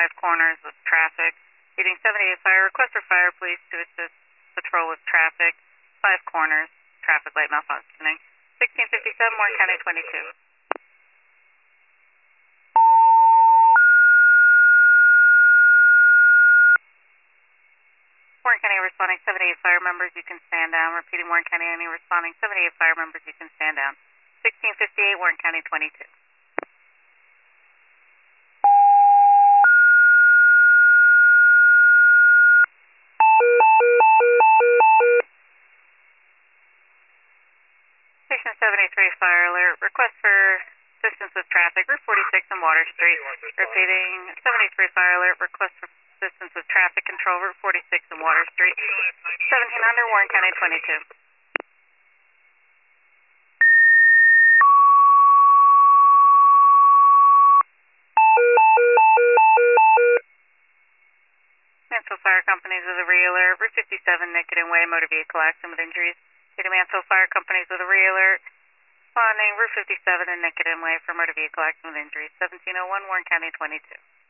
5 corners with traffic. Leading 78 fire, request for fire police to assist patrol with traffic. 5 corners, traffic light malfunctioning. 1657 Warren County 22. Warren County responding 78 fire members, you can stand down. Repeating Warren County any responding 78 fire members, you can stand down. 1658 Warren County 22. Station 73 fire alert. Request for assistance with traffic. Route 46 and Water Street. Repeating 73 fire alert. Request for assistance with traffic control. Route 46 and Water Street. 1700 Warren County 22. Mansfield Fire Companies with a re-alert. Route 57 Nicotin Way. Motor vehicle accident with injuries. City Mansfield Fire Companies with a re-alert. Responding Route 57 and Nicotin Way for motor vehicle accident with injuries. 1701 Warren County 22.